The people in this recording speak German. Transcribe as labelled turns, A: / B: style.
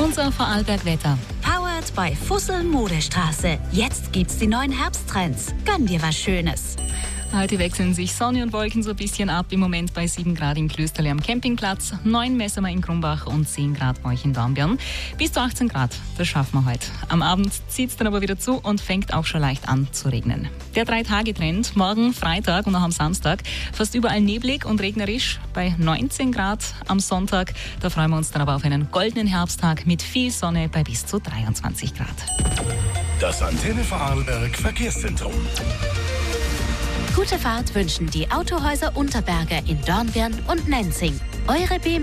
A: Unser Vorarlberg-Wetter.
B: Powered by Fussel Modestraße. Jetzt gibt's die neuen Herbsttrends. Gönn dir was Schönes.
A: Heute wechseln sich Sonne und Wolken so ein bisschen ab. Im Moment bei 7 Grad in Klösterle am Campingplatz, 9 messen wir in Krumbach und 10 Grad bei euch in Dornbirn. Bis zu 18 Grad, das schaffen wir heute. Am Abend zieht es dann aber wieder zu und fängt auch schon leicht an zu regnen. Der 3-Tage-Trend, morgen Freitag und auch am Samstag, fast überall neblig und regnerisch bei 19 Grad. Am Sonntag, da freuen wir uns dann aber auf einen goldenen Herbsttag mit viel Sonne bei bis zu 23 Grad.
C: Das Antenne Vorarlberg Verkehrszentrum.
B: Gute Fahrt wünschen die Autohäuser Unterberger in Dornbirn und Nenzing. Eure